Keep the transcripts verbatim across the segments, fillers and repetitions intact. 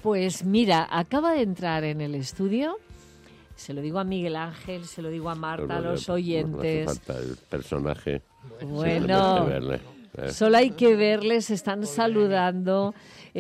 Pues mira, acaba de entrar en el estudio, se lo digo a Miguel Ángel, se lo digo a Marta, a los oyentes. No hace falta el personaje. Bueno, verle, ¿eh? Solo hay que verles, están saludando.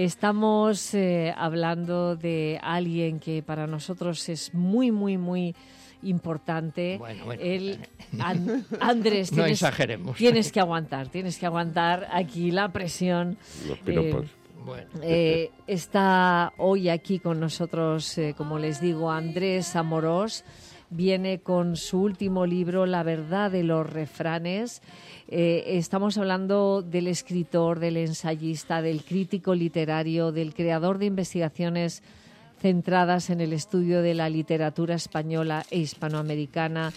Estamos eh, hablando de alguien que para nosotros es muy, muy, muy importante. Bueno, bueno. Él, An- Andrés, no tienes, exageremos. tienes que aguantar, tienes que aguantar aquí la presión. Los piropos. Eh, Bueno. Eh, está hoy aquí con nosotros, eh, como les digo, Andrés Amorós. Viene con su último libro, La verdad de los refranes. Eh, estamos hablando del escritor, del ensayista, del crítico literario, del creador de investigaciones centradas en el estudio de la literatura española e hispanoamericana,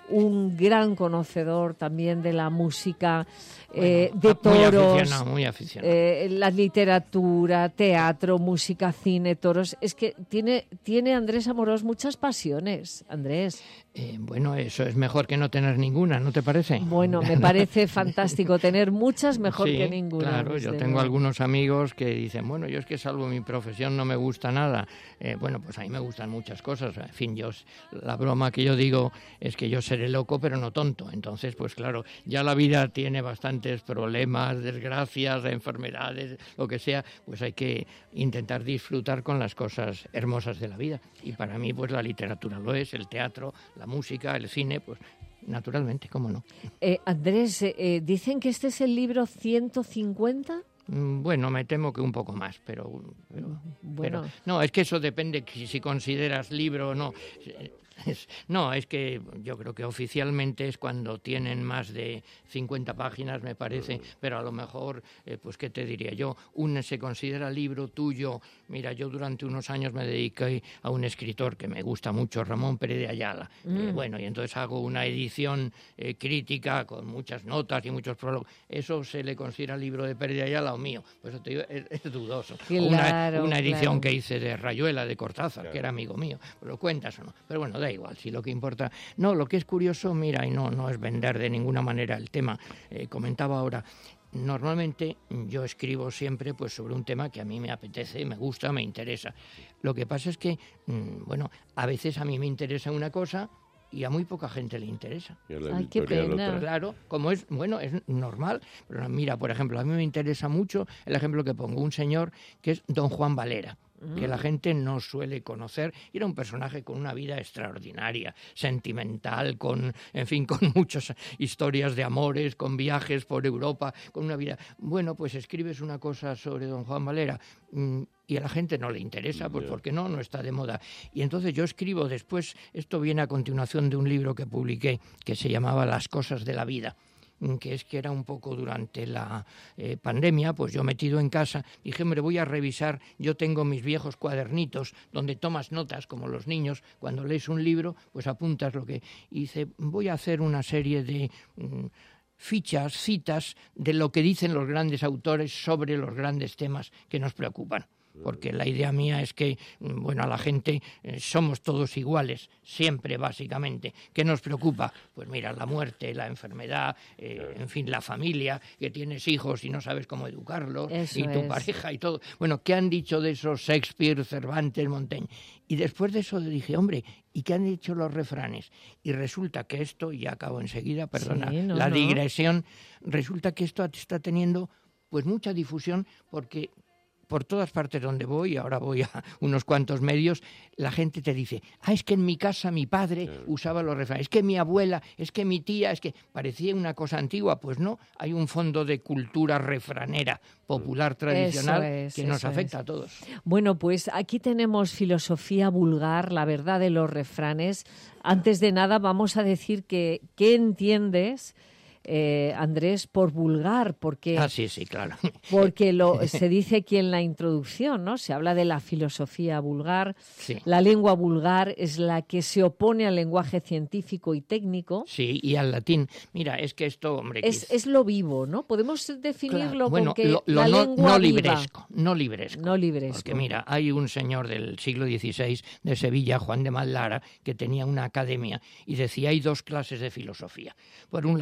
un gran conocedor también de la música, eh, bueno, de toros, muy aficionado, muy aficionado. Eh, la literatura, teatro, música, cine, toros. Es que tiene, tiene Andrés Amorós muchas pasiones, Andrés. Eh, bueno, eso es mejor que no tener ninguna, ¿no te parece? Bueno, me parece fantástico tener muchas, mejor sí, que ninguna. Claro, yo tengo luego. algunos amigos que dicen, bueno, yo es que salvo mi profesión no me gusta nada. Eh, bueno, pues a mí me gustan muchas cosas. En fin, yo la broma que yo digo es que yo seré loco, pero no tonto. Entonces, pues claro, ya la vida tiene bastantes problemas, desgracias, enfermedades, lo que sea, pues hay que intentar disfrutar con las cosas hermosas de la vida. Y para mí, pues la literatura lo es, el teatro, la música, el cine, pues naturalmente, ¿cómo no? Eh, Andrés, eh, dicen que este es el libro ciento cincuenta. Bueno, me temo que un poco más, pero, pero, bueno. pero no, es que eso depende si, si consideras libro o no. Es, no, es que yo creo que oficialmente es cuando tienen más de cincuenta páginas, me parece, pero a lo mejor, eh, pues qué te diría yo, un se considera libro tuyo. Mira, yo durante unos años me dediqué a un escritor que me gusta mucho, Ramón Pérez de Ayala. Mm. Eh, bueno, y entonces hago una edición eh, crítica con muchas notas y muchos prólogos. ¿Eso se le considera libro de Pérez de Ayala o mío? Pues te digo, es, es dudoso. Claro, una, una edición claro. que hice de Rayuela, de Cortázar, claro, que era amigo mío. Pues lo cuentas o no. Pero bueno, da igual, si lo que importa... No, lo que es curioso, mira, y no, no es vender de ninguna manera el tema, eh, comentaba ahora, normalmente yo escribo siempre pues sobre un tema que a mí me apetece, me gusta, me interesa. Lo que pasa es que, mmm, bueno, a veces a mí me interesa una cosa y a muy poca gente le interesa. Ay, qué pena. Claro, como es, bueno, es normal. Pero mira, por ejemplo, a mí me interesa mucho el ejemplo que pongo, un señor que es don Juan Valera, que la gente no suele conocer. Era un personaje con una vida extraordinaria, sentimental, con, en fin, con muchas historias de amores, con viajes por Europa, con una vida... Bueno, pues escribes una cosa sobre don Juan Valera mmm, y a la gente no le interesa, pues porque no, no está de moda. Y entonces yo escribo después, esto viene a continuación de un libro que publiqué que se llamaba Las cosas de la vida, que es que era un poco durante la eh, pandemia, pues yo metido en casa, dije, hombre, voy a revisar, yo tengo mis viejos cuadernitos donde tomas notas, como los niños, cuando lees un libro, pues apuntas lo que... Y dice, voy a hacer una serie de... Mm, fichas, citas de lo que dicen los grandes autores sobre los grandes temas que nos preocupan. Porque la idea mía es que, bueno, a la gente eh, somos todos iguales, siempre, básicamente. ¿Qué nos preocupa? Pues mira, la muerte, la enfermedad, eh, en fin, la familia, que tienes hijos y no sabes cómo educarlos, Eso y tu es. pareja y todo. Bueno, ¿qué han dicho de eso Shakespeare, Cervantes, Montaigne? Y después de eso dije, hombre, ¿y qué han dicho los refranes? Y resulta que esto, y ya acabo enseguida, perdona, Sí, no, la no. digresión, resulta que esto está teniendo pues mucha difusión porque... por todas partes donde voy, ahora voy a unos cuantos medios, la gente te dice, ah, es que en mi casa mi padre usaba los refranes, es que mi abuela, es que mi tía, es que parecía una cosa antigua. Pues no, hay un fondo de cultura refranera, popular, tradicional, es, que nos eso afecta es. a todos. Bueno, pues aquí tenemos filosofía vulgar, la verdad de los refranes. Antes de nada vamos a decir que ¿qué entiendes, eh, Andrés, por vulgar? Porque, Ah, sí, sí, claro. porque lo, se dice aquí en la introducción, ¿no? Se habla de la filosofía vulgar. Sí. La lengua vulgar es la que se opone al lenguaje científico y técnico. Sí, y al latín. Mira, es que esto, hombre... Es, quiz- es lo vivo, ¿no? Podemos definirlo Claro, bueno, con que lo, lo la no, lengua no viva. libresco, no libresco. No libresco. Porque mira, hay un señor del siglo dieciséis de Sevilla, Juan de Mallara, que tenía una academia y decía, hay dos clases de filosofía. Por un lado, la filosofía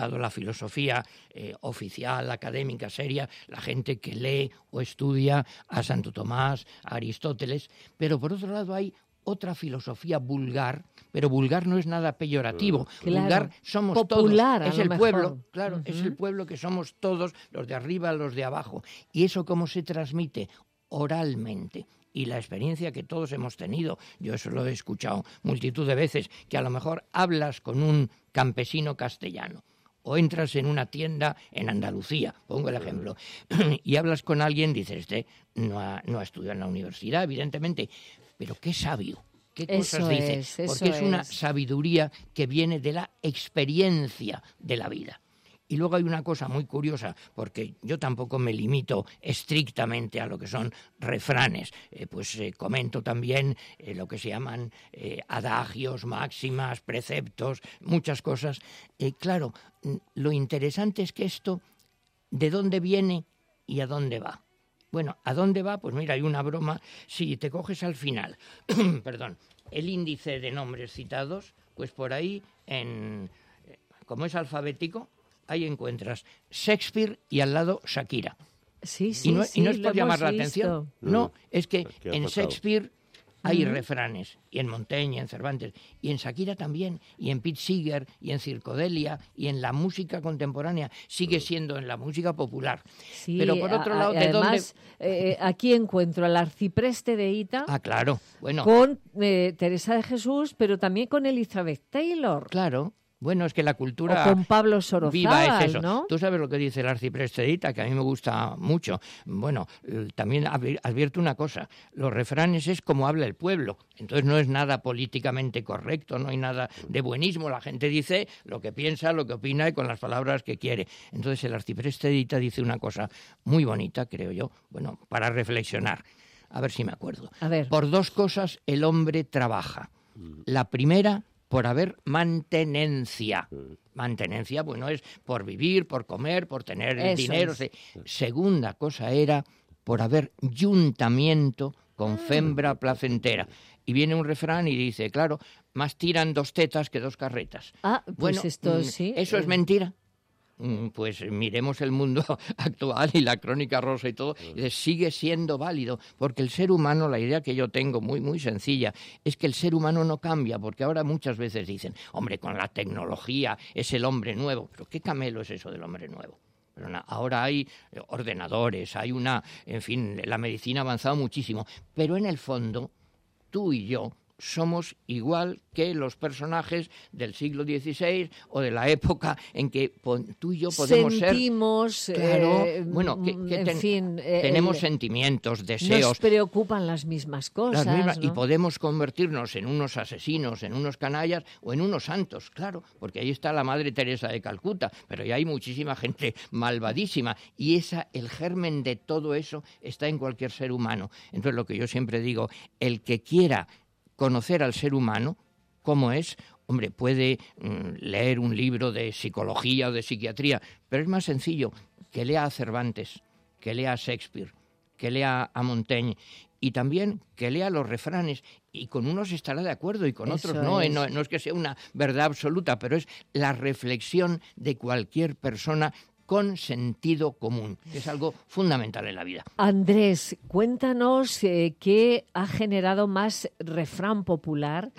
filosofía eh, oficial, académica, seria, la gente que lee o estudia a Santo Tomás, a Aristóteles, pero por otro lado hay otra filosofía vulgar, pero vulgar no es nada peyorativo. Claro. Vulgar somos Popular, todos. Es a el lo pueblo, mejor. claro, Uh-huh. es el pueblo que somos todos, los de arriba, los de abajo. Y eso cómo se transmite oralmente. Y la experiencia que todos hemos tenido, yo eso lo he escuchado multitud de veces, que a lo mejor hablas con un campesino castellano o entras en una tienda en Andalucía, pongo el ejemplo, y hablas con alguien, dices, este no ha, no ha estudiado en la universidad, evidentemente, pero qué sabio, qué cosas Eso dice, es, eso porque es una es. sabiduría que viene de la experiencia de la vida. Y luego hay una cosa muy curiosa, porque yo tampoco me limito estrictamente a lo que son refranes, eh, pues eh, comento también eh, lo que se llaman eh, adagios, máximas, preceptos, muchas cosas. Eh, claro, lo interesante es que esto, ¿de dónde viene y a dónde va? Bueno, ¿a dónde va? Pues mira, hay una broma. Si te coges al final, perdón, el índice de nombres citados, pues por ahí, en, como es alfabético, ahí encuentras Shakespeare y al lado Shakira. Sí, sí, y, no, sí, y no es lo por llamar hemos la visto. atención, no, es que Es que ha en pasado. Shakespeare hay Ujú. refranes, y en Montaigne, y en Cervantes, y en Shakira también, y en Pete Seeger, y en Circodelia, y en la música contemporánea, sigue siendo en la música popular. Sí, Pero por otro a- lado, a- ¿de además, eh, aquí encuentro al arcipreste de Ita dónde? Ah, claro, bueno, con eh, Teresa de Jesús, pero también con Elizabeth Taylor claro. Bueno, es que la cultura o con Pablo viva Sorozábal, es eso. ¿no? Tú sabes lo que dice el arcipreste de Ita, que a mí me gusta mucho. Bueno, eh, también advi- advierto una cosa. Los refranes es como habla el pueblo. Entonces no es nada políticamente correcto, no hay nada de buenismo. La gente dice lo que piensa, lo que opina y con las palabras que quiere. Entonces el arcipreste de Ita dice una cosa muy bonita, creo yo, bueno, para reflexionar. A ver si me acuerdo. A ver. Por dos cosas el hombre trabaja. La primera, por haber mantenencia. Mantenencia, bueno, es por vivir, por comer, por tener Eso dinero. es. Se- Segunda cosa era por haber juntamiento con fembra placentera. Y viene un refrán y dice, claro, más tiran dos tetas que dos carretas. Ah, pues Bueno, esto mm, sí. ¿eso es eh, mentira? Mm, Pues miremos el mundo actual y la crónica rosa y todo, y sigue siendo válido, porque el ser humano, la idea que yo tengo muy, muy sencilla, es que el ser humano no cambia, porque ahora muchas veces dicen, hombre, con la tecnología es el hombre nuevo, pero ¿qué camelo es eso del hombre nuevo? Pero na- ahora hay eh, ordenadores, hay una, en fin, la medicina ha avanzado muchísimo, pero en el fondo, tú y yo somos igual que los personajes del siglo dieciséis o de la época en que po- tú y yo podemos sentimos, ser... Claro, eh, bueno, que, que en ten- fin, eh, tenemos el- sentimientos, nos deseos, preocupan las mismas cosas, las mismas, y ¿no? podemos convertirnos en unos asesinos, en unos canallas o en unos santos, claro, porque ahí está la Madre Teresa de Calcuta, pero ya hay muchísima gente malvadísima, y esa, el germen de todo eso está en cualquier ser humano. Entonces, lo que yo siempre digo, el que quiera conocer al ser humano, cómo es, hombre, puede mm, leer un libro de psicología o de psiquiatría, pero es más sencillo que lea a Cervantes, que lea a Shakespeare, que lea a Montaigne, y también que lea los refranes, y con unos estará de acuerdo y con Eso otros no, eh, es. no, no es que sea una verdad absoluta, pero es la reflexión de cualquier persona con sentido común, que es algo fundamental en la vida. Andrés, cuéntanos eh, qué ha generado más refrán popular,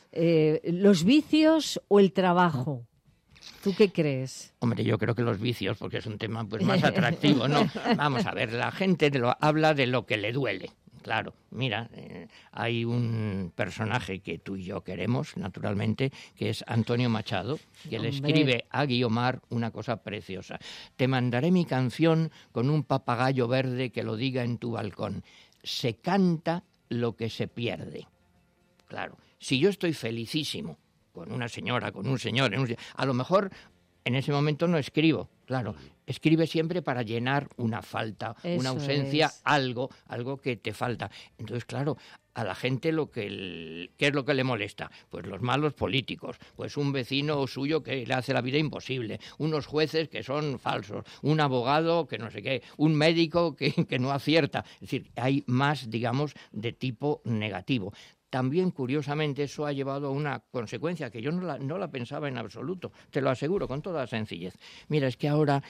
eh, los vicios o el trabajo. ¿Tú qué crees? Hombre, yo creo que los vicios, porque es un tema pues más atractivo, ¿no? Vamos a ver, la gente de lo, habla de lo que le duele. Claro, mira, eh, hay un personaje que tú y yo queremos, naturalmente, que es Antonio Machado, que le Hombre. escribe a Guiomar una cosa preciosa. Te mandaré mi canción con un papagayo verde que lo diga en tu balcón. Se canta lo que se pierde. Claro, si yo estoy felicísimo con una señora, con un señor, en un- a lo mejor en ese momento no escribo, claro, escribe siempre para llenar una falta, Eso una ausencia, es. algo, algo que te falta. Entonces, claro, a la gente lo que el- ¿qué es lo que le molesta? Pues los malos políticos, pues un vecino suyo que le hace la vida imposible, unos jueces que son falsos, un abogado que no sé qué, un médico que, que no acierta. Es decir, hay más, digamos, de tipo negativo. también, curiosamente, eso ha llevado a una consecuencia que yo no la, no la pensaba en absoluto, te lo aseguro, con toda sencillez. Mira, es que ahora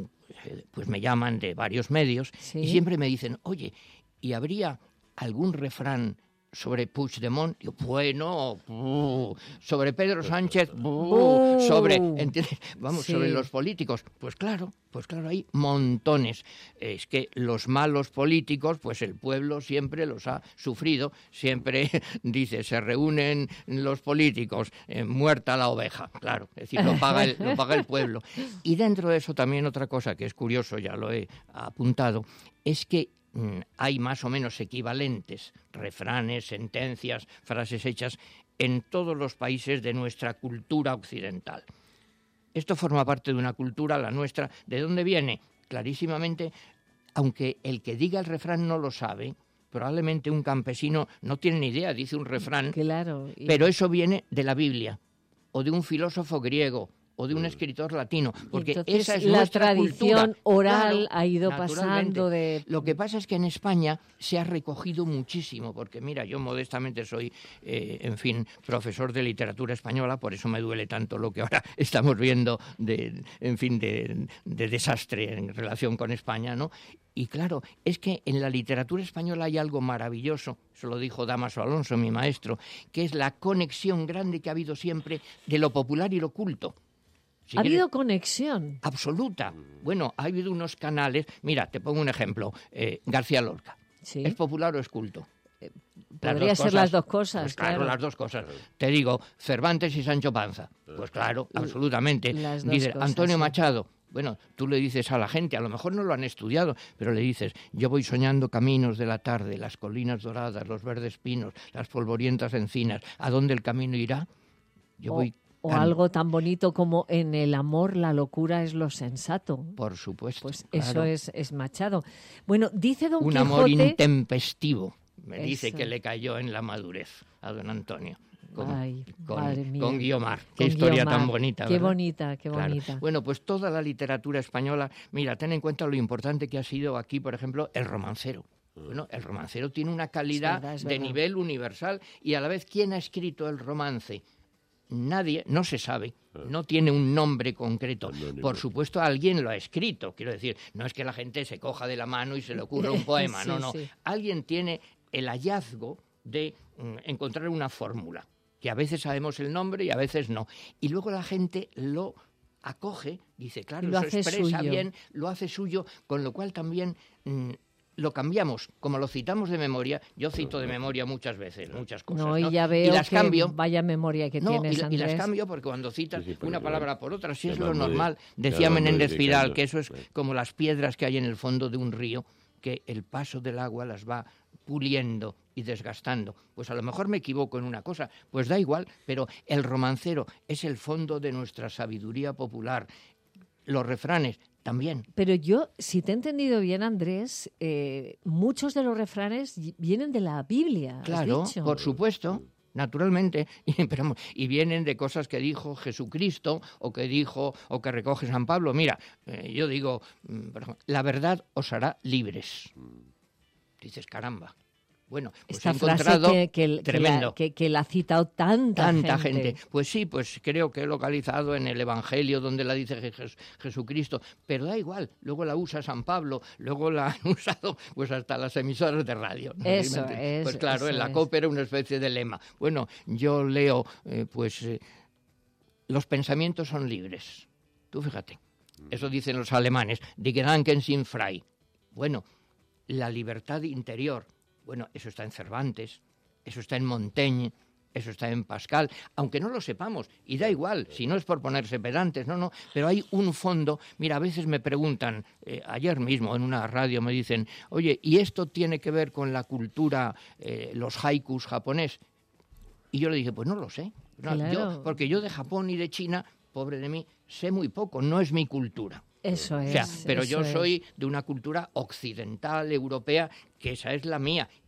pues me llaman de varios medios, ¿sí?, y siempre me dicen, oye, ¿y habría algún refrán sobre Puigdemont? Yo, bueno, uh, sobre Pedro Sánchez, uh, sobre, ¿entiendes? Vamos, sí, sobre los políticos. Pues claro, pues claro, hay montones. Es que los malos políticos, pues el pueblo siempre los ha sufrido. Siempre, dice, se reúnen los políticos, eh, muerta la oveja. Claro, es decir, lo paga, el, lo paga el pueblo. Y dentro de eso también otra cosa que es curioso, ya lo he apuntado, es que hay más o menos equivalentes, refranes, sentencias, frases hechas en todos los países de nuestra cultura occidental. Esto forma parte de una cultura, la nuestra. ¿De dónde viene? Clarísimamente, aunque el que diga el refrán no lo sabe, probablemente un campesino no tiene ni idea, dice un refrán, claro, y... pero eso viene de la Biblia o de un filósofo griego o de un escritor latino, porque entonces, esa es la nuestra tradición cultura. oral, claro, ha ido pasando de... Lo que pasa es que en España se ha recogido muchísimo, porque mira, yo modestamente soy, eh, en fin, profesor de literatura española, por eso me duele tanto lo que ahora estamos viendo de, en fin, de, de desastre en relación con España, ¿no? Y claro, es que en la literatura española hay algo maravilloso, eso lo dijo Dámaso Alonso, mi maestro, que es la conexión grande que ha habido siempre de lo popular y lo culto. Si ¿Ha quieres, habido conexión? Absoluta. Bueno, ha habido unos canales... Mira, te pongo un ejemplo. Eh, García Lorca. ¿Sí? ¿Es popular o es culto? Eh, podría ser cosas, las dos cosas, pues claro, claro. las dos cosas. Te digo, Cervantes y Sancho Panza. Pues claro, absolutamente. Dice, cosas, Antonio sí. Machado. Bueno, tú le dices a la gente, a lo mejor no lo han estudiado, pero le dices, yo voy soñando caminos de la tarde, las colinas doradas, los verdes pinos, las polvorientas encinas. ¿A dónde el camino irá? Yo oh. voy... O algo tan bonito como en el amor la locura es lo sensato. Por supuesto. Pues claro. eso es, es Machado. Bueno, dice Don Un Quijote... Un amor intempestivo, me eso. Dice que le cayó en la madurez a don Antonio. Con, Ay, con, madre mía. con Guiomar. Con Qué historia Guiomar. tan bonita, Qué ¿verdad? bonita, qué claro. bonita. Bueno, pues toda la literatura española... Mira, ten en cuenta lo importante que ha sido aquí, por ejemplo, el romancero. Bueno, el romancero tiene una calidad es verdad, es verdad. de nivel universal y a la vez, ¿quién ha escrito el romance? Nadie, no se sabe, no tiene un nombre concreto. Por supuesto, alguien lo ha escrito, quiero decir, no es que la gente se coja de la mano y se le ocurra un poema, sí, no, no. Sí. Alguien tiene el hallazgo de mm, encontrar una fórmula, que a veces sabemos el nombre y a veces no. Y luego la gente lo acoge, dice, claro, lo eso expresa suyo. bien, lo hace suyo, con lo cual también... Mm, lo cambiamos, como lo citamos de memoria, yo cito de memoria muchas veces, muchas cosas, no, y ¿no? ya veo y las que cambio, vaya memoria que no, tienes, y, Andrés. y las cambio porque cuando citas sí, sí, una yo, palabra por otra, si es lo muy, normal, decía Menéndez Pidal, que eso es sí. como las piedras que hay en el fondo de un río, que el paso del agua las va puliendo y desgastando. Pues a lo mejor me equivoco en una cosa, pues da igual, pero el romancero es el fondo de nuestra sabiduría popular. Los refranes también. Pero yo, si te he entendido bien, Andrés, eh, muchos de los refranes vienen de la Biblia. Claro, ¿has dicho? Por supuesto, naturalmente, y, pero, y vienen de cosas que dijo Jesucristo o que dijo o que recoge San Pablo. Mira, eh, yo digo, por ejemplo, la verdad os hará libres. Dices, caramba. Bueno, pues esta he encontrado frase que, que, tremendo. Que la, que, que la ha citado tanta, tanta gente. gente. Pues sí, pues creo que he localizado en el Evangelio donde la dice Jes- Jesucristo, pero da igual, luego la usa San Pablo, luego la han usado pues hasta las emisoras de radio. ¿No? Eso es. Pues claro, eso en la es. COPE era una especie de lema. Bueno, yo leo, eh, pues eh, los pensamientos son libres. Tú fíjate, eso dicen los alemanes, die Gedanken sind frei. Bueno, la libertad interior. Bueno, eso está en Cervantes, eso está en Montaigne, eso está en Pascal, aunque no lo sepamos, y da igual, si no es por ponerse pedantes, no, no, pero hay un fondo. Mira, a veces me preguntan, eh, ayer mismo en una radio me dicen, oye, ¿y esto tiene que ver con la cultura, eh, los haikus japonés? Y yo le dije, pues no lo sé, no, claro. yo, porque yo de Japón y de China, pobre de mí, sé muy poco, no es mi cultura. Eso es. O sea, pero eso yo es. soy de una cultura occidental, europea, que esa es la mía.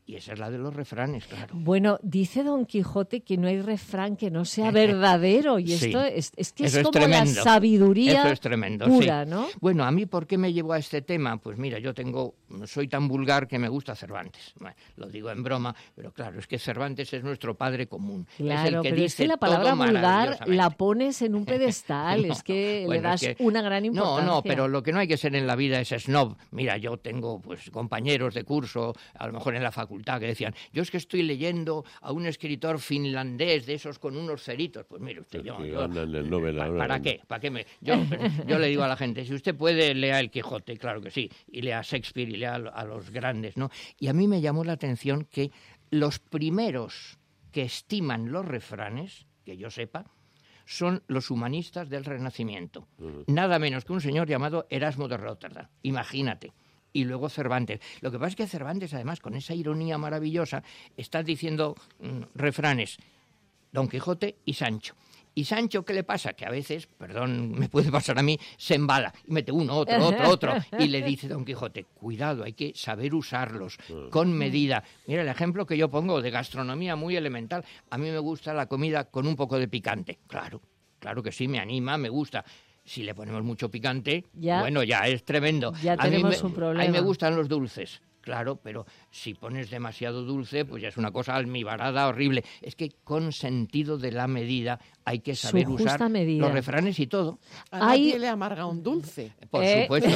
Y esa es la de los refranes, claro. Bueno, dice Don Quijote que no hay refrán que no sea verdadero. Y Sí. esto es, es que Eso es es como la tremendo. sabiduría Eso es tremendo, pura, sí. ¿no? Bueno, a mí, ¿por qué me llevo a este tema? Pues mira, yo tengo, soy tan vulgar que me gusta Cervantes. Bueno, lo digo en broma, pero claro, es que Cervantes es nuestro padre común. Claro, es el que pero dice es que la palabra todo vulgar maravillosamente. la pones en un pedestal, No, es que bueno, le das es que- una gran importancia. No, no, pero lo que no hay que ser en la vida es snob. Mira, yo tengo pues compañeros de curso, a lo mejor en la facultad, que decían, yo es que estoy leyendo a un escritor finlandés de esos con unos ceritos. Pues mire usted, yo... Que yo- ganan el Nobel ¿pa- ahora, ¿Para ¿no? qué? ¿Para qué me...? Yo, yo le digo a la gente, si usted puede, lea El Quijote, claro que sí, y lea a Shakespeare y lea a, lo- a los grandes, ¿no? Y a mí me llamó la atención que los primeros que estiman los refranes, que yo sepa, son los humanistas del Renacimiento. Uh-huh. Nada menos que un señor llamado Erasmo de Róterdam. Imagínate. Y luego Cervantes. Lo que pasa es que Cervantes, además, con esa ironía maravillosa, está diciendo mmm, refranes, Don Quijote y Sancho. Y Sancho, ¿qué le pasa? Que a veces, perdón, me puede pasar a mí, se embala y mete uno, otro, otro, otro. Y le dice Don Quijote, cuidado, hay que saber usarlos con medida. Mira el ejemplo que yo pongo de gastronomía muy elemental. A mí me gusta la comida con un poco de picante. Claro, claro que sí, me anima, me gusta. Si le ponemos mucho picante, ya, bueno, ya es tremendo. Ya a tenemos mí me, un problema. A mí me gustan los dulces. Claro, pero si pones demasiado dulce, pues ya es una cosa almibarada, horrible. Es que con sentido de la medida hay que saber Su justa usar medida. los refranes y todo. A Hay... nadie le amarga un dulce. Por ¿Eh? supuesto.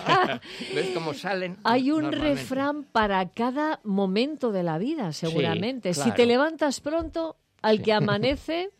¿Ves cómo salen? Hay un refrán para cada momento de la vida, seguramente. Sí, claro. Si te levantas pronto, al sí. que amanece...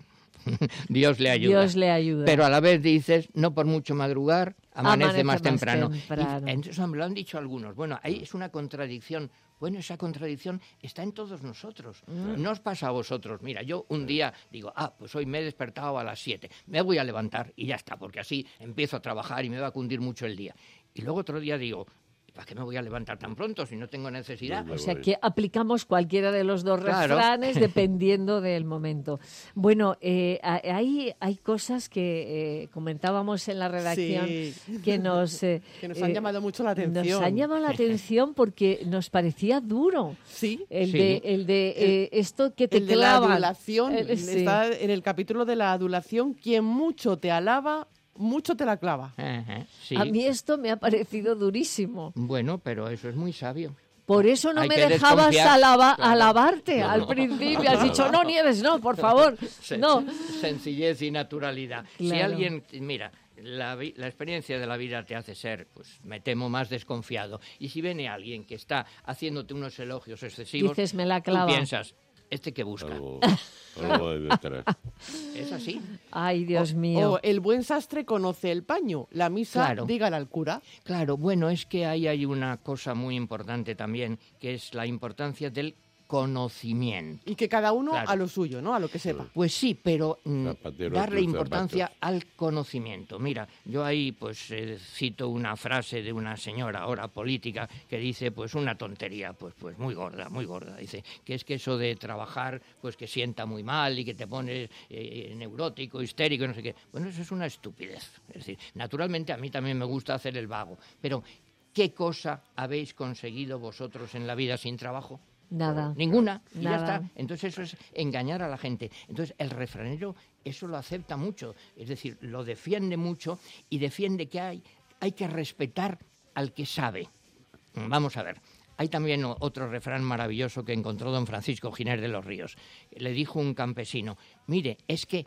Dios le ayuda. Dios le ayuda. Pero a la vez dices, no por mucho madrugar, amanece, amanece más, más temprano. temprano. Y, entonces me lo han dicho algunos. Bueno, ahí es una contradicción. Bueno, esa contradicción está en todos nosotros. Mm. No os pasa a vosotros. Mira, yo un día digo, ah, pues hoy me he despertado a las siete. Me voy a levantar y ya está, porque así empiezo a trabajar y me va a cundir mucho el día. Y luego otro día digo, ¿para qué me voy a levantar tan pronto si no tengo necesidad? O sea, que aplicamos cualquiera de los dos claro. refranes dependiendo del momento. Bueno, eh, hay, hay cosas que eh, comentábamos en la redacción sí. que nos... Eh, que nos han eh, llamado mucho la atención. Nos han llamado la atención porque nos parecía duro. Sí. El sí. de, el de eh, esto que te el clavan. de la adulación. El, sí. Está en el capítulo de la adulación. Quien mucho te alaba, mucho te la clava. Ajá, sí. A mí esto me ha parecido durísimo. Bueno, pero eso es muy sabio. Por eso no Hay me que dejabas alaba, claro. alabarte no, al no. principio. Has dicho, no, Nieves, no, por favor. No. Sencillez y naturalidad. Claro. Si alguien, mira, la, la experiencia de la vida te hace ser, pues me temo, más desconfiado. Y si viene alguien que está haciéndote unos elogios excesivos, dices, me la clava. Tú piensas, ¿este qué busca? Algo, algo hay detrás. Es así. Ay, Dios o, mío. O el buen sastre conoce el paño. La misa, claro. dígale al cura. Claro, bueno, es que ahí hay una cosa muy importante también, que es la importancia del conocimiento. Y que cada uno claro. a lo suyo, ¿no? A lo que sepa. Pues sí, pero mm, Zapatero darle importancia zapatos. al conocimiento. Mira, yo ahí pues eh, cito una frase de una señora ahora política que dice pues una tontería, pues pues muy gorda, muy gorda. Dice que es que eso de trabajar pues que sienta muy mal y que te pones eh, neurótico, histérico, no sé qué. Bueno, eso es una estupidez. Es decir, naturalmente a mí también me gusta hacer el vago, pero ¿qué cosa habéis conseguido vosotros en la vida sin trabajo? Nada. Ninguna. Y Nada. ya está. Entonces eso es engañar a la gente. Entonces el refranero eso lo acepta mucho. Es decir, lo defiende mucho y defiende que hay, hay que respetar al que sabe. Vamos a ver. Hay también otro refrán maravilloso que encontró don Francisco Giner de los Ríos. Le dijo un campesino, mire, es que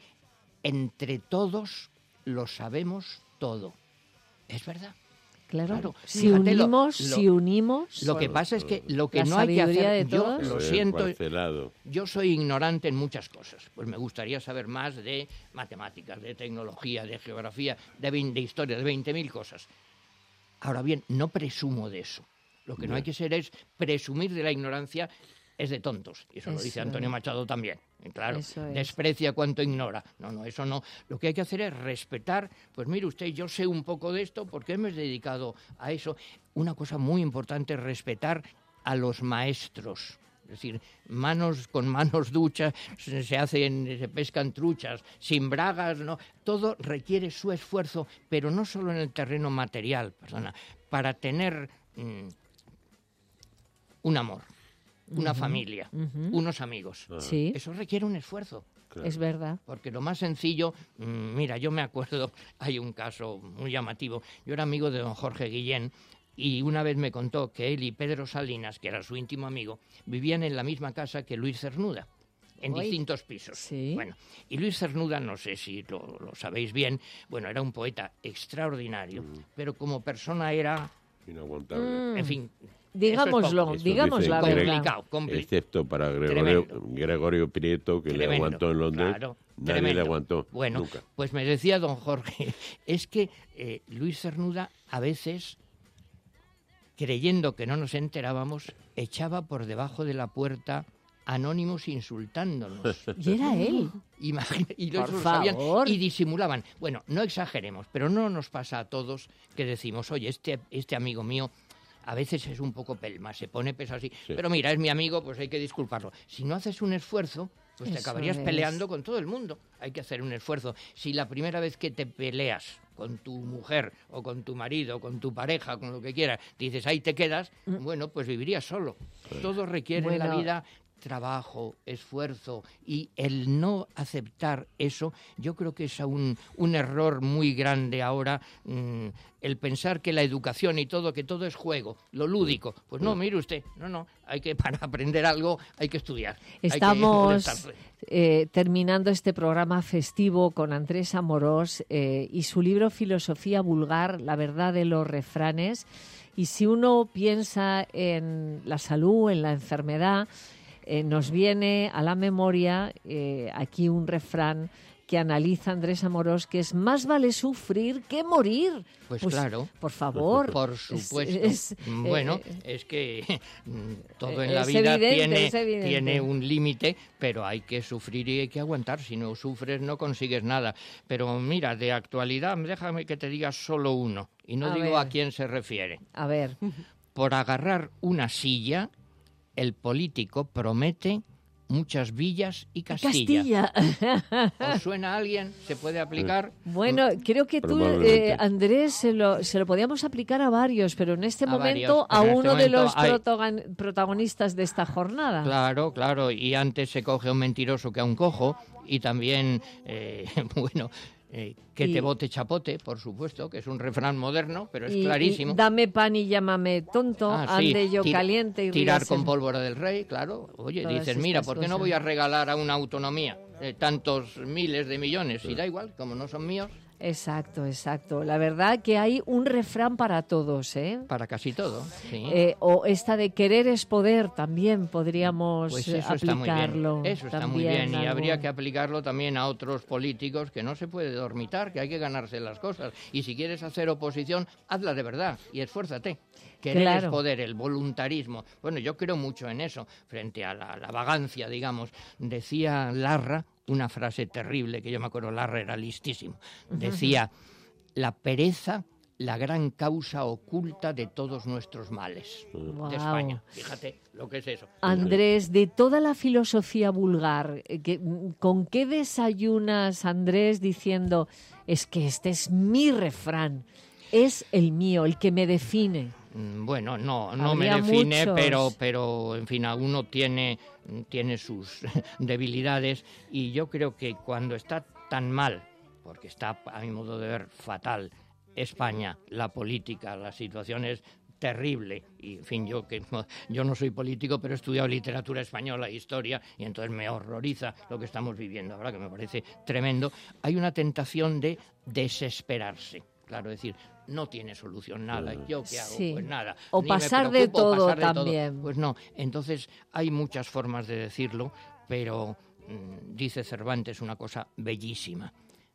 entre todos lo sabemos todo. Es verdad. Claro, claro. si Fíjate, unimos, lo, si unimos... Lo que pasa es que lo que la no hay que hacer... de Yo todos. lo siento, Parcelado. yo soy ignorante en muchas cosas. Pues me gustaría saber más de matemáticas, de tecnología, de geografía, de, de historia, de veinte mil cosas. Ahora bien, no presumo de eso. Lo que no hay que ser es presumir de la ignorancia, es de tontos. Y eso, eso lo dice Antonio es. Machado también. Claro, Eso es. desprecia cuanto ignora. No, no, eso no. Lo que hay que hacer es respetar, pues mire usted, yo sé un poco de esto porque me he dedicado a eso. Una cosa muy importante es respetar a los maestros. Es decir, manos con manos duchas, se, se hacen, se pescan truchas, sin bragas, no. Todo requiere su esfuerzo, pero no solo en el terreno material, perdona, para tener mmm, un amor. una Ujú, familia, ujú. unos amigos. Sí, Eso requiere un esfuerzo. Claro. es verdad. Porque lo más sencillo, mmm, mira, yo me acuerdo, hay un caso muy llamativo. Yo era amigo de don Jorge Guillén y una vez me contó que él y Pedro Salinas, que era su íntimo amigo, vivían en la misma casa que Luis Cernuda, en Uy, distintos pisos. sí. Bueno, y Luis Cernuda, no sé si lo, lo sabéis bien, bueno, era un poeta extraordinario, pero como persona era, Inaguantable. Mm, en fin, digámoslo, Eso digamos dicen la que- verdad. complicado, complicado. Excepto para Gregorio, Tremendo. Gregorio Prieto, que le Tremendo, aguantó en Londres. claro, Nadie tremendo. le aguantó. Bueno, Nunca. pues me decía don Jorge, es que eh, Luis Cernuda a veces, creyendo que no nos enterábamos, echaba por debajo de la puerta anónimos insultándonos. Y era él. Imagina- y Por lo sabían favor. y disimulaban. Bueno, no exageremos, pero no nos pasa a todos que decimos, oye, este, este amigo mío a veces es un poco pelma, se pone peso así, Sí. pero mira, es mi amigo, pues hay que disculparlo. Si no haces un esfuerzo, pues te Eso acabarías es. peleando con todo el mundo. Hay que hacer un esfuerzo. Si la primera vez que te peleas con tu mujer o con tu marido o con tu pareja, con lo que quieras, dices, ahí te quedas, bueno, pues vivirías solo. Todo requiere en la Bueno. vida trabajo, esfuerzo, y el no aceptar eso, yo creo que es un, un error muy grande ahora, mmm, el pensar que la educación y todo, que todo es juego, lo lúdico. Pues no, mire usted, no, no, hay que, para aprender algo hay que estudiar. hay que Estamos molestarse. eh, terminando este programa festivo con Andrés Amorós eh, y su libro Filosofía vulgar, la verdad de los refranes. Y si uno piensa en la salud, en la enfermedad, eh, nos viene a la memoria eh, aquí un refrán que analiza Andrés Amorós, que es más vale sufrir que morir. Pues claro. Por favor. Por Es- supuesto. es- bueno, eh, es que mm, todo en es la vida evidente, tiene, es evidente. tiene un límite, pero hay que sufrir y hay que aguantar. Si no sufres, no consigues nada. Pero mira, de actualidad, déjame que te diga solo uno. Y no A digo ver. a quién se refiere. A ver, Por agarrar una silla, el político promete muchas villas y Castilla. Castilla. ¿Os suena a alguien? ¿Se puede aplicar? Bueno, creo que tú, Probablemente. eh, Andrés, se lo, se lo podíamos aplicar a varios, pero en este A momento varios, a pero en uno este de momento los hay- protagon- protagonistas de esta jornada. Claro, claro, y antes se coge a un mentiroso que a un cojo, y también, eh, bueno, eh, que Y- te bote chapote, por supuesto, que es un refrán moderno, pero es Y- y clarísimo. dame pan y llámame tonto, Ah, sí, ande yo tira- caliente y tirar ríase. con pólvora del rey, claro. Oye, Todas dices, mira, estas ¿por qué no cosas. voy a regalar a una autonomía de tantos miles de millones? Si da igual, como no son míos, Exacto, exacto. La verdad que hay un refrán para todos, ¿eh? para casi todo. Sí. Eh, o esta de querer es poder también podríamos Pues eh, eso está muy aplicarlo. bien. Eso está muy también bien y algo. habría que aplicarlo también a otros políticos, que no se puede dormitar, que hay que ganarse las cosas. Y si quieres hacer oposición, hazla de verdad y esfuérzate. Querer Claro. es poder, el voluntarismo. Bueno, yo creo mucho en eso, frente a la, la vagancia, digamos. Decía Larra una frase terrible, que yo me acuerdo, Larra era listísimo. Decía, la pereza, la gran causa oculta de todos nuestros males. Guau. De España. Fíjate lo que es eso. Andrés, de toda la filosofía vulgar, eh, que- ¿con qué desayunas, Andrés, diciendo, es que este es mi refrán, es el mío, el que me define? Mm, Bueno, no, no me Habría define, muchos. pero, pero en fin, a uno tiene, tiene sus debilidades y yo creo que cuando está tan mal, porque está, a mi modo de ver, fatal, España, la política, la situación es terrible y en fin, yo que no- yo no soy político, pero he estudiado literatura española e historia y entonces me horroriza lo que estamos viviendo ahora, que me parece tremendo. Hay una tentación de desesperarse. Claro, es decir, no tiene solución nada. ¿Yo qué hago? Sí. Pues nada. O Ni me pasar de preocupo, todo pasar de todo. también. Pues no. Entonces, hay muchas formas de decirlo, pero mm, dice Cervantes una cosa bellísima.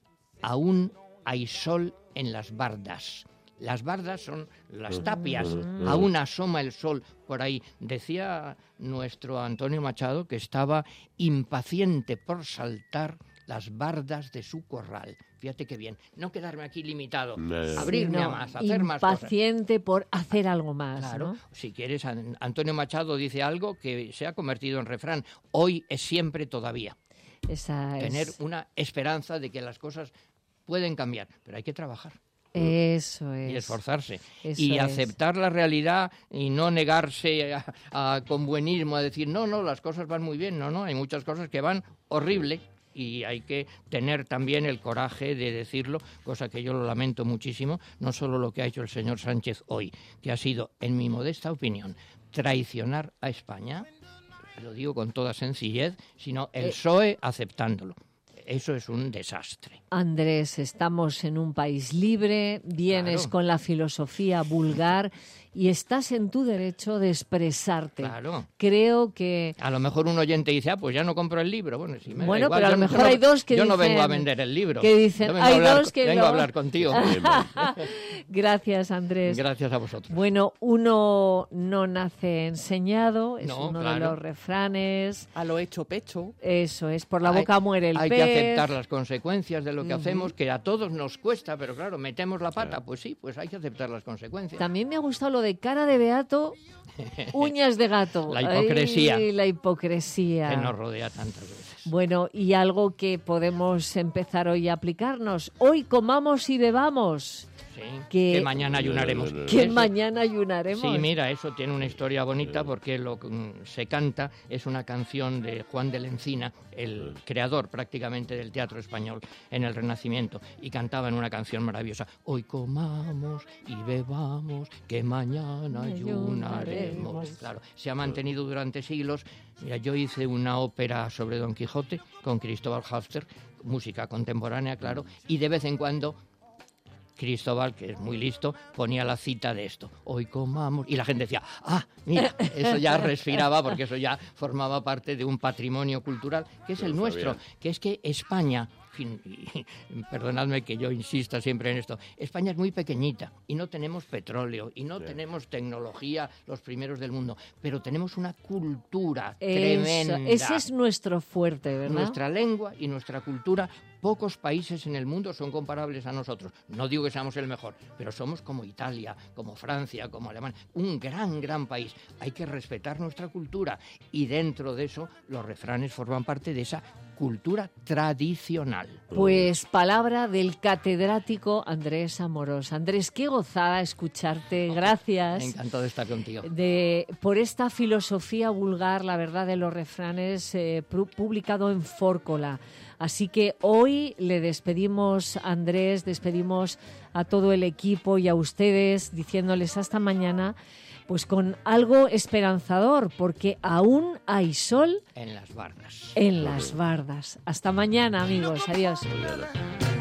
Aún hay sol en las bardas. Las bardas son las tapias. Aún asoma el sol por ahí. Decía nuestro Antonio Machado que estaba impaciente por saltar las bardas de su corral. Fíjate qué bien. No quedarme aquí limitado. Nada. Abrirme Sino a más, hacer más cosas. impaciente por hacer algo más, Claro, ¿no? si quieres, An- Antonio Machado dice algo que se ha convertido en refrán. Hoy es siempre todavía. Esa es- Tener una esperanza de que las cosas pueden cambiar, pero hay que trabajar. Eso es. Y esforzarse. Eso y es. aceptar la realidad y no negarse a, a, con buenismo a decir, no, no, las cosas van muy bien. No, no, hay muchas cosas que van horrible. Y hay que tener también el coraje de decirlo, cosa que yo lo lamento muchísimo, no solo lo que ha hecho el señor Sánchez hoy, que ha sido, en mi modesta opinión, traicionar a España, lo digo con toda sencillez, sino el P S O E aceptándolo. Eso es un desastre. Andrés, estamos en un país libre, vienes Claro. con la filosofía vulgar y estás en tu derecho de expresarte. Claro. Creo que... A lo mejor un oyente dice, ah, pues ya no compro el libro. Bueno, sí, me da Bueno, igual. pero a Yo lo no- mejor yo no- hay dos que Yo no dicen- vengo a vender el libro. que dicen, Yo vengo a hay hablar- dos que Vengo no. a hablar contigo. Gracias, Andrés. Gracias a vosotros. Bueno, uno no nace enseñado, es No, uno de claro. los refranes. A lo hecho pecho. Eso es, por la Hay- boca muere el Hay pez. que aceptar las consecuencias de lo que hacemos, que a todos nos cuesta, pero claro, metemos la pata, pues sí, pues hay que aceptar las consecuencias. También me ha gustado lo de cara de beato, uñas de gato. La hipocresía. Ay, la hipocresía. Que nos rodea tantas veces. Bueno, y algo que podemos empezar hoy a aplicarnos. Hoy comamos y bebamos, Sí, que- que mañana ayunaremos. que Eso- mañana ayunaremos. Sí, mira, eso tiene una historia bonita porque lo que mm, se canta es una canción de Juan de la Encina, el creador prácticamente del teatro español en el Renacimiento, y cantaban una canción maravillosa. Hoy comamos y bebamos, que mañana ayunaremos. Ayunaremos. Claro, se ha mantenido durante siglos. Mira, yo hice una ópera sobre Don Quijote con Cristóbal Halffter, música contemporánea, claro, y de vez en cuando Cristóbal, que es muy listo, ponía la cita de esto. Hoy comamos. Y la gente decía, ah, mira, eso ya respiraba porque eso ya formaba parte de un patrimonio cultural que es el Pero, nuestro, Fabián. que es que España, en fin, y perdonadme que yo insista siempre en esto, España es muy pequeñita y no tenemos petróleo y no Sí. tenemos tecnología, los primeros del mundo, pero tenemos una cultura Eso, tremenda. ese es nuestro fuerte, ¿verdad? Nuestra lengua y nuestra cultura, pocos países en el mundo son comparables a nosotros. No digo que seamos el mejor, pero somos como Italia, como Francia, como Alemania, un gran, gran país. Hay que respetar nuestra cultura y dentro de eso los refranes forman parte de esa cultura tradicional. Pues palabra del catedrático Andrés Amorós. Andrés, qué gozada escucharte. Gracias. Me encantó de estar contigo. De, por esta filosofía vulgar, la verdad de los refranes, eh, pu- publicado en Fórcola. Así que hoy le despedimos a Andrés, despedimos a todo el equipo y a ustedes, diciéndoles hasta mañana, pues con algo esperanzador, porque aún hay sol En las bardas. en las bardas. Hasta mañana, amigos. Adiós. Mañana.